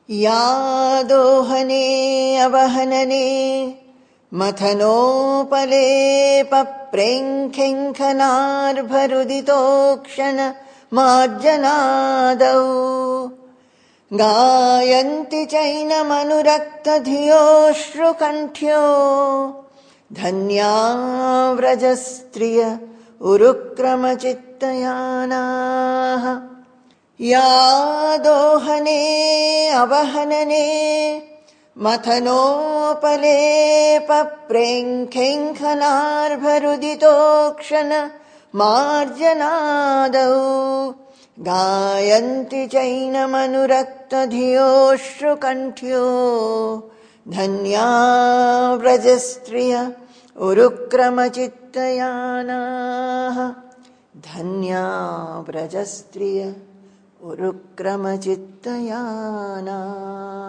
या दोहने अवहनने मथनोपलेपप्रेङ्खेङ्खनार्भरुदितोक्षण मार्जनादौ गायन्ति चैनमनुरक्तधियोश्रुकण्ठ्यो धन्या व्रजस्त्रिय उरुक्रमचित्तयानाः। या दोहने अवहनने मथनोपलेपप्रेङ्खेङ्खनार्भरुदितोक्षण मार्जनादौ गायन्ति चैनमनुरक्तधियोश्रुकण्ठ्यो धन्या व्रजस्त्रिय उरुक्रमचित्तयानाः। धन्या व्रजस्त्रिय उरुक्रमचित्तयानाः।